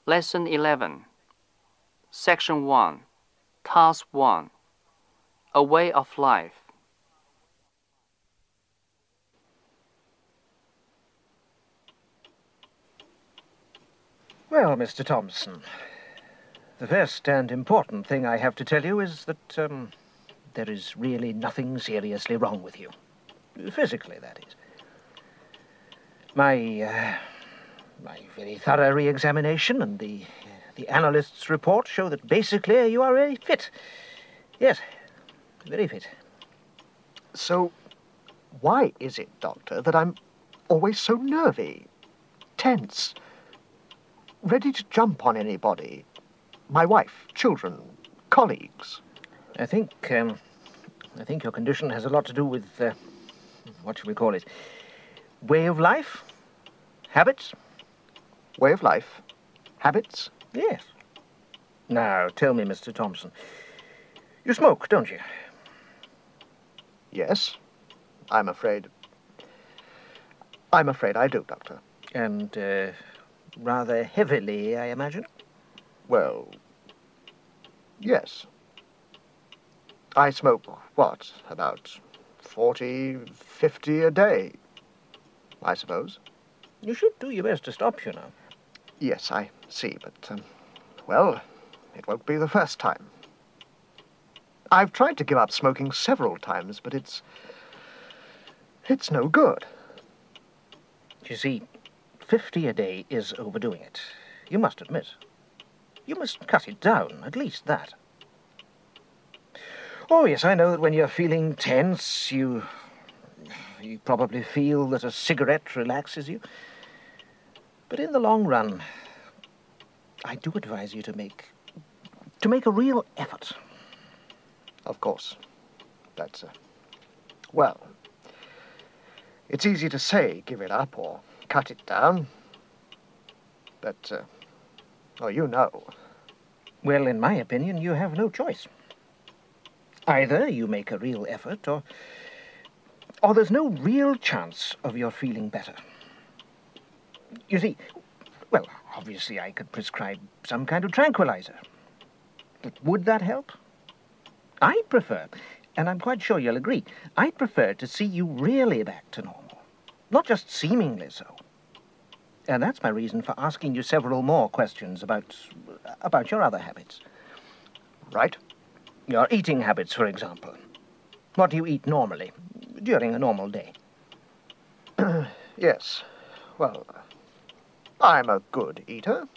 Lesson 11, Section 1, Task 1, A Way of Life. Well, Mr. Thompson, the first and important thing I have to tell you is that there is really nothing seriously wrong with you. Physically, that is. My very thorough re-examination and the analyst's report show that basically you are very fit. Yes, very fit. So, why is it, Doctor, that I'm always so nervy, tense, ready to jump on anybody? My wife, children, colleagues. I think your condition has a lot to do with, what shall we call it, way of life? Habits? Way of life? Habits? Yes. Now, tell me, Mr. Thompson, you smoke, don't you? Yes, I'm afraid I do, Doctor. And, rather heavily, I imagine? Well, yes. I smoke, what, about 40, 50 a day, I suppose. You should do your best to stop, you know. Yes, I see, but, well, it won't be the first time. I've tried to give up smoking several times, but it's no good. You see, 50 a day is overdoing it. You must admit. You must cut it down, at least that. Oh, yes, I know that when you're feeling tense, you probably feel that a cigarette relaxes you. But in the long run, I do advise you to make a real effort. Of course. That's, well, it's easy to say give it up or cut it down. But, oh, you know. Well, in my opinion, you have no choice. Either you make a real effort, or there's no real chance of your feeling better. You see, well, obviously I could prescribe some kind of tranquilizer. But would that help? I'd prefer, and I'm quite sure you'll agree, I'd prefer to see you really back to normal, not just seemingly so. And that's my reason for asking you several more questions about your other habits. Right. Your eating habits, for example. What do you eat normally, during a normal day? Yes. Well, I'm a good eater.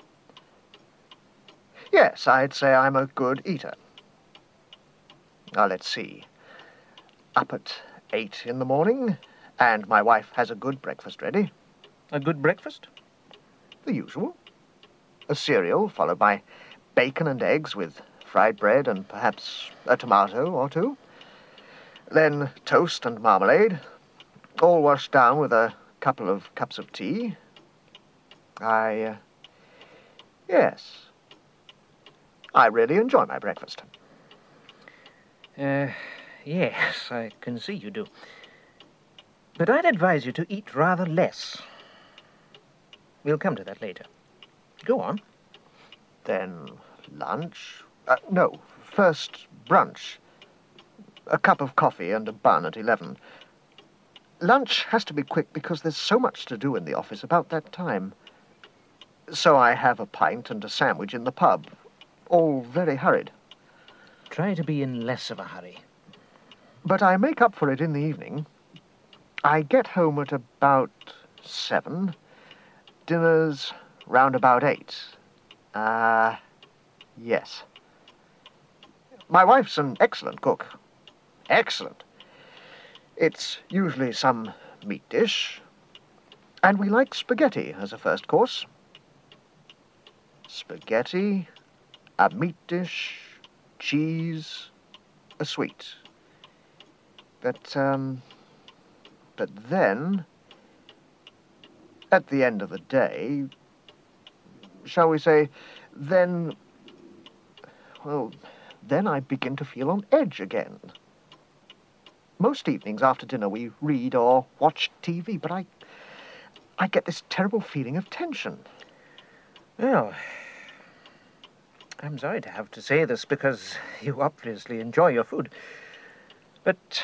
Yes, I'd say I'm a good eater. Now, let's see. Up at 8 in the morning, and my wife has a good breakfast ready. A good breakfast? The usual. A cereal, followed by bacon and eggs with fried bread and perhaps a tomato or two. Then toast and marmalade, all washed down with a couple of cups of tea. Yes. I really enjoy my breakfast. Yes, I can see you do. But I'd advise you to eat rather less. We'll come to that later. Go on. Then lunch. No, first brunch. A cup of coffee and a bun at 11. Lunch has to be quick because there's so much to do in the office about that time. So I have a pint and a sandwich in the pub, all very hurried. Try to be in less of a hurry. But I make up for it in the evening. I get home at about 7. Dinner's round about 8. Yes. My wife's an excellent cook. Excellent. It's usually some meat dish, and we like spaghetti as a first course. Spaghetti, a meat dish, cheese, a sweet. But then, at the end of the day, shall we say, then I begin to feel on edge again. Most evenings after dinner we read or watch TV, but I get this terrible feeling of tension. Well, I'm sorry to have to say this because you obviously enjoy your food. But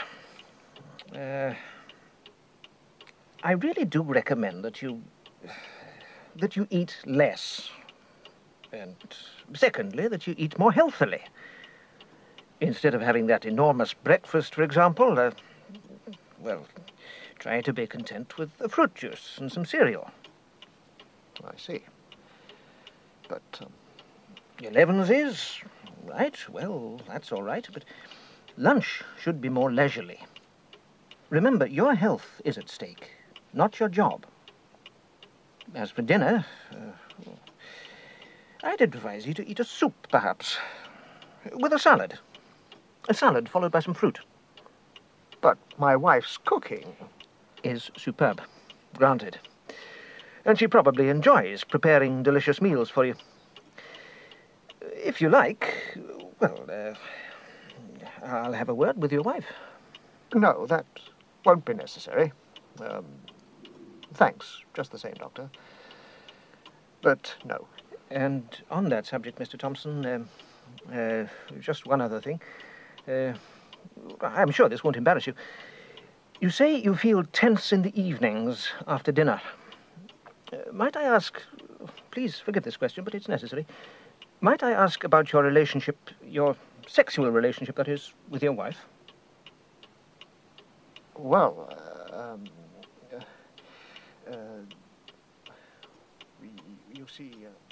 I really do recommend that you eat less. And secondly, that you eat more healthily. Instead of having that enormous breakfast, for example, well, try to be content with a fruit juice and some cereal. I see. But, 11's is, right, well, that's all right, but lunch should be more leisurely. Remember, your health is at stake, not your job. As for dinner, I'd advise you to eat a soup, perhaps, with a salad. A salad followed by some fruit. but my wife's cooking. Is superb, granted. And she probably enjoys preparing delicious meals for you. If you like, well, I'll have a word with your wife. No, that won't be necessary. Thanks, just the same, Doctor. But no. And on that subject, Mr. Thompson, just one other thing. I'm sure this won't embarrass you. You say you feel tense in the evenings after dinner. Might I ask, please forgive this question, but it's necessary. Might I ask about your relationship, your sexual relationship, that is, with your wife? Well, you see...